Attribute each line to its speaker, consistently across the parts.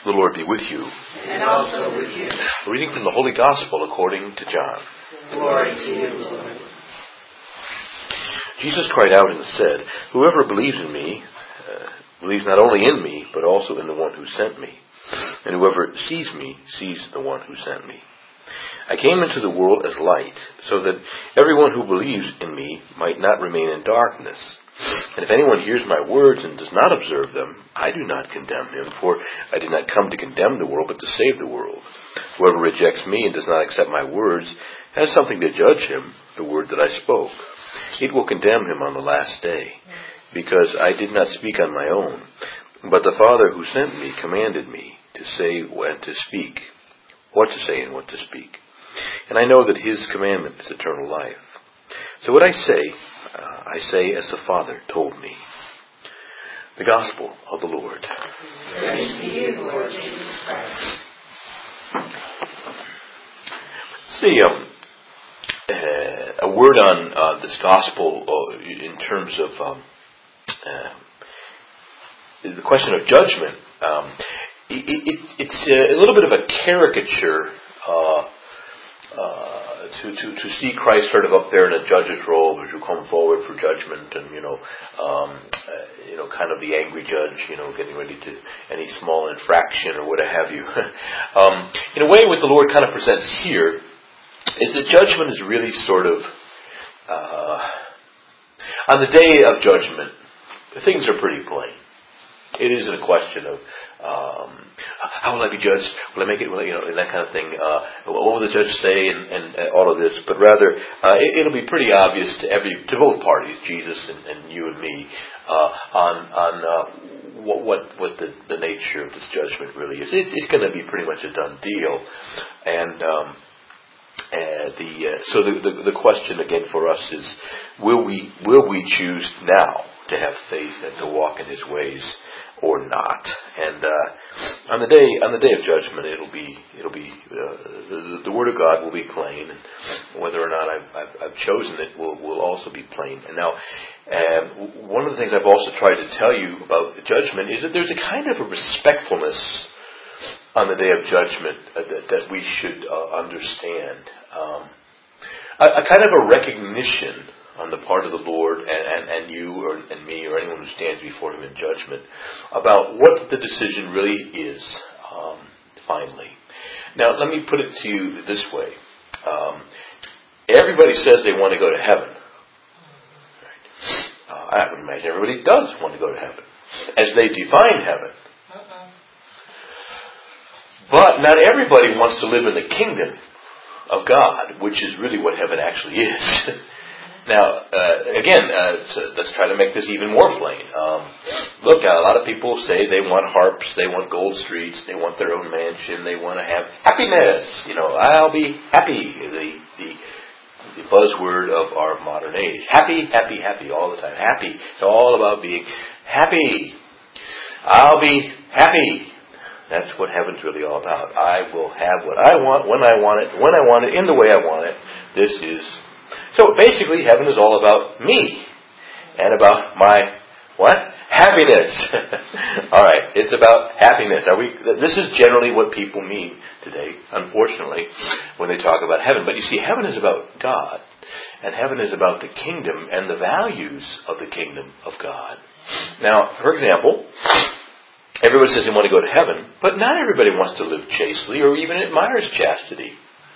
Speaker 1: The Lord be with you.
Speaker 2: And also with you.
Speaker 1: A reading from the Holy Gospel according to John.
Speaker 2: Glory to you, Lord.
Speaker 1: Jesus cried out and said, "Whoever believes in me, believes not only in me, but also in the one who sent me. And whoever sees me, sees the one who sent me. I came into the world as light, so that everyone who believes in me might not remain in darkness. And if anyone hears my words and does not observe them, I do not condemn him, for I did not come to condemn the world, but to save the world. Whoever rejects me and does not accept my words has something to judge him, the word that I spoke. It will condemn him on the last day, because I did not speak on my own, but the Father who sent me commanded me to say when to speak, what to say and what to speak. And I know that his commandment is eternal life. So what I say as the Father told me." The Gospel of the Lord.
Speaker 2: Praise to you, Lord Jesus Christ.
Speaker 1: See, a word on this Gospel in terms of the question of judgment. It's a little bit of a caricature to see Christ sort of up there in a judge's robe as you come forward for judgment, and kind of the angry judge, getting ready to any small infraction or what have you. In a way, what the Lord kind of presents here is that judgment is really sort of on the day of judgment, things are pretty plain. It isn't a question of how will I be judged? Will I make it? And that kind of thing. What will the judge say? And all of this, but rather it'll be pretty obvious to both parties, Jesus and you and me, on what the nature of this judgment really is. It's going to be pretty much a done deal, and the question again for us is, will we choose now to have faith and to walk in His ways, or not? And on the day of judgment, it'll be the Word of God will be plain, and whether or not I've chosen it will also be plain. And now, one of the things I've also tried to tell you about judgment is that there's a kind of a respectfulness on the day of judgment that we should understand. A kind of a recognition on the part of the Lord and you and me or anyone who stands before Him in judgment about what the decision really is, finally. Now, let me put it to you this way. Everybody says they want to go to heaven. I would imagine everybody does want to go to heaven, as they define heaven. But not everybody wants to live in the kingdom of God, which is really what heaven actually is. Now, again, let's try to make this even more plain. Look, a lot of people say they want harps, they want gold streets, they want their own mansion, they want to have happiness. I'll be happy. The buzzword of our modern age. Happy, happy, happy all the time. Happy. It's all about being happy. I'll be happy. That's what heaven's really all about. I will have what I want, when I want it, in the way I want it. So basically, heaven is all about me and about my what? Happiness. All right, it's about happiness. This is generally what people mean today, unfortunately, when they talk about heaven. But you see, heaven is about God, and heaven is about the kingdom and the values of the kingdom of God. Now, for example, everybody says they want to go to heaven, but not everybody wants to live chastely or even admires chastity.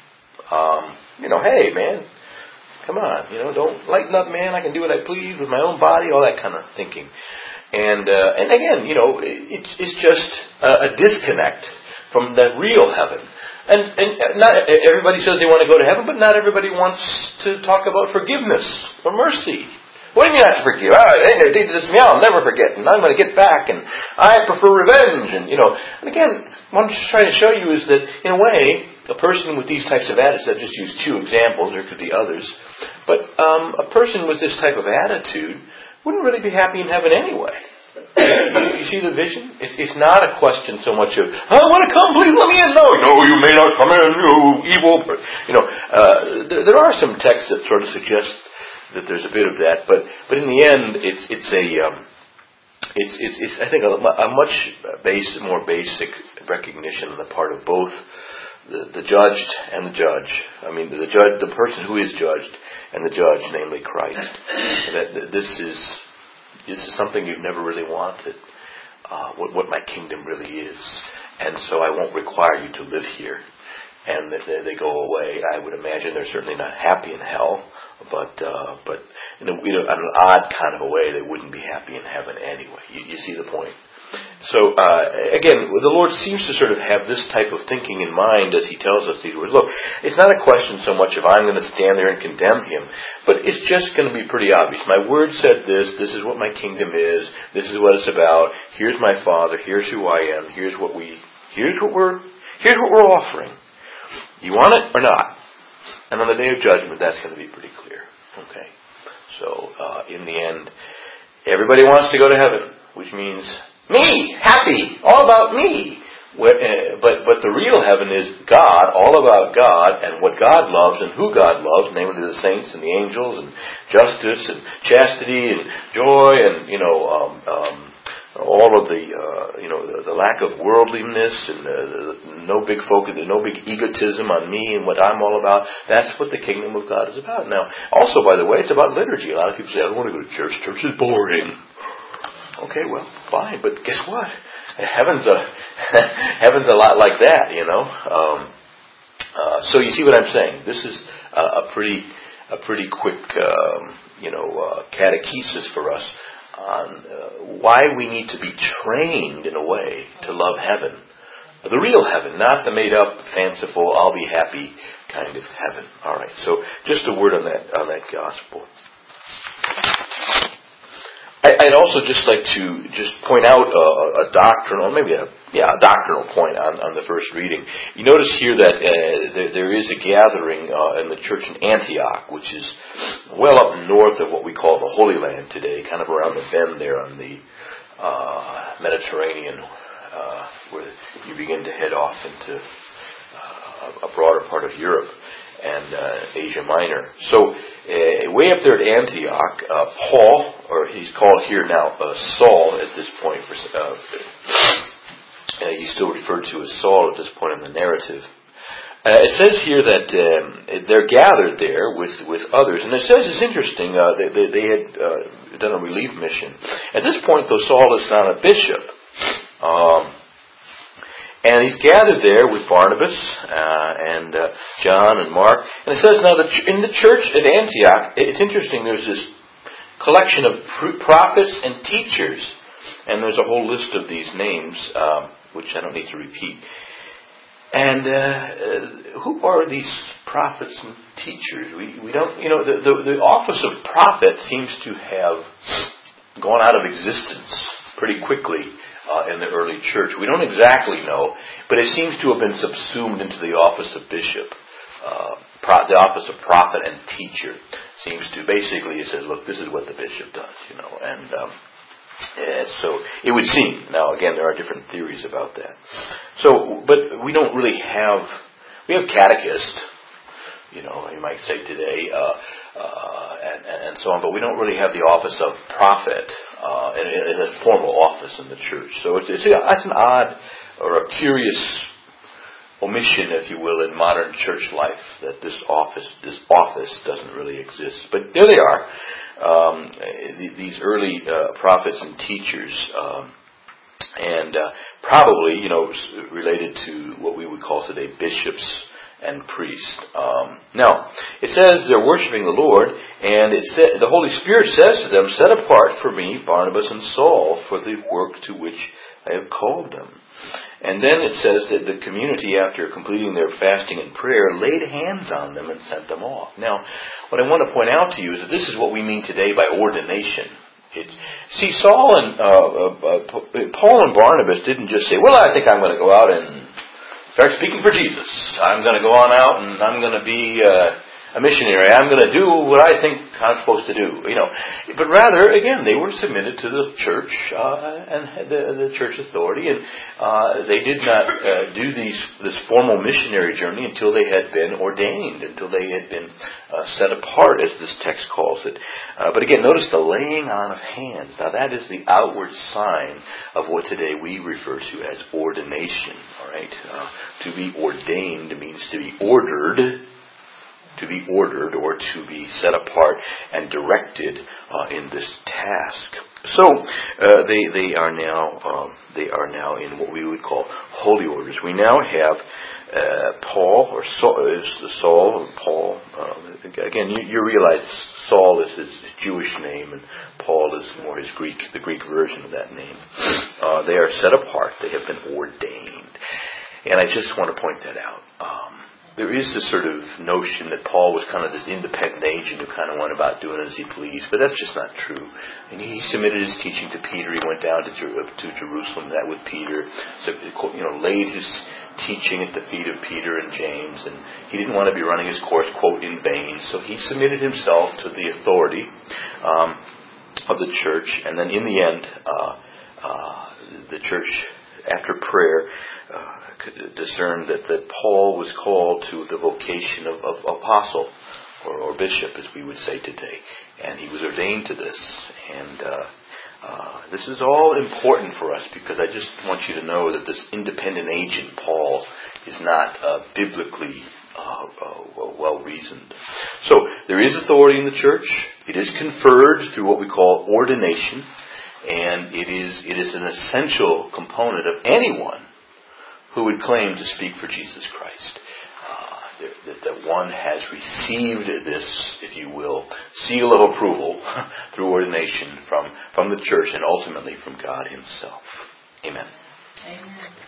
Speaker 1: Hey, man, come on, don't lighten up, man. I can do what I please with my own body, all that kind of thinking. And again, it's just a disconnect from the real heaven. And not everybody says they want to go to heaven, but not everybody wants to talk about forgiveness or mercy. What do you mean I have to forgive? They did this to me, I'll never forget, and I'm going to get back, and I prefer revenge. And again, what I'm just trying to show you is that, in a way, a person with these types of attitudes, I've just used two examples, there could be others, but a person with this type of attitude wouldn't really be happy in heaven anyway. You see the vision? It's not a question so much of, I want to come, please let me in. No, you may not come in, you evil. There are some texts that sort of suggest that there's a bit of that, but in the end, it's it's I think a much more basic recognition on the part of both the judged and the judge. I mean, the person who is judged and the judge, namely Christ. That this is something you've never really wanted. What my kingdom really is, and so I won't require you to live here. And they go away. I would imagine they're certainly not happy in hell, but in an odd kind of a way, they wouldn't be happy in heaven anyway. You see the point? So again, the Lord seems to sort of have this type of thinking in mind as He tells us these words. Look, it's not a question so much of I'm going to stand there and condemn him, but it's just going to be pretty obvious. My word said this. This is what my kingdom is. This is what it's about. Here's my Father. Here's who I am. Here's what we're offering. You want it or not? And on the day of judgment, that's going to be pretty clear. Okay. So in the end, everybody wants to go to heaven, which means me, happy, all about me. But the real heaven is God, all about God, and what God loves and who God loves, namely the saints and the angels, and justice and chastity and joy, and all of the lack of worldliness and no big focus, no big egotism on me and what I'm all about. That's what the kingdom of God is about. Now, also, by the way, it's about liturgy. A lot of people say, I don't want to go to church. Church is boring. Okay, well, fine, but guess what? Heaven's a lot like that, So you see what I'm saying? This is a pretty quick, catechesis for us on why we need to be trained in a way to love heaven. The real heaven, not the made up, fanciful, I'll be happy kind of heaven. All right, so just a word on that gospel. I'd also just like to just point out a doctrinal, maybe a doctrinal point on the first reading. You notice here that there is a gathering in the church in Antioch, which is well up north of what we call the Holy Land today, kind of around the bend there on the Mediterranean, where you begin to head off into a broader part of Europe and Asia Minor. So way up there at Antioch, Paul, or he's called here now Saul at this point. He's still referred to as Saul at this point in the narrative. It says here that they're gathered there with others, and it says it's interesting. They had done a relief mission. At this point, though, Saul is not a bishop. And he's gathered there with Barnabas and John and Mark. And it says now that in the church at Antioch, it's interesting, there's this collection of prophets and teachers. And there's a whole list of these names, which I don't need to repeat. And who are these prophets and teachers? We don't, the office of prophet seems to have gone out of existence pretty quickly in the early church. We don't exactly know, but it seems to have been subsumed into the office of bishop. The office of prophet and teacher seems to, basically it says, look, this is what the bishop does, and so it would seem. Now again, there are different theories about that. So, but we don't really have, we have catechists, you might say today, and so on, but we don't really have the office of prophet in a formal office in the church. So it's an odd or a curious omission, if you will, in modern church life that this office doesn't really exist. But there they are, these early prophets and teachers, and probably related to what we would call today bishops and priests. Now, it says they're worshiping the Lord, and the Holy Spirit says to them, set apart for me Barnabas and Saul for the work to which I have called them. And then it says that the community, after completing their fasting and prayer, laid hands on them and sent them off. Now, what I want to point out to you is that this is what we mean today by ordination. See, Paul and Barnabas didn't just say, well, I think I'm going to go out and start speaking for Jesus. I'm going to go on out and I'm going to be a missionary. I'm going to do what I think I'm supposed to do, But rather, again, they were submitted to the church and the church authority, and they did not do this formal missionary journey until they had been ordained, until they had been set apart, as this text calls it. But again, notice the laying on of hands. Now, that is the outward sign of what today we refer to as ordination. All right, to be ordained means to be ordered. To be ordered or to be set apart and directed in this task. So they are now in what we would call holy orders. We now have Paul or Saul. Paul. Again, you realize Saul is his Jewish name, and Paul is more the Greek version of that name. They are set apart. They have been ordained, and I just want to point that out. There is this sort of notion that Paul was kind of this independent agent who kind of went about doing as he pleased, but that's just not true. And he submitted his teaching to Peter. He went down to Jerusalem, met with Peter, so laid his teaching at the feet of Peter and James, and he didn't want to be running his course, quote, in vain. So he submitted himself to the authority of the church, and then in the end, the church, after prayer, discerned that Paul was called to the vocation of apostle or bishop, as we would say today, and he was ordained to this. And this is all important for us, because I just want you to know that this independent agent Paul is not biblically well reasoned. So there is authority in the church. It is conferred through what we call ordination, and it is an essential component of anyone who would claim to speak for Jesus Christ. That one has received this, if you will, seal of approval through ordination from the church and ultimately from God Himself. Amen.
Speaker 2: Amen.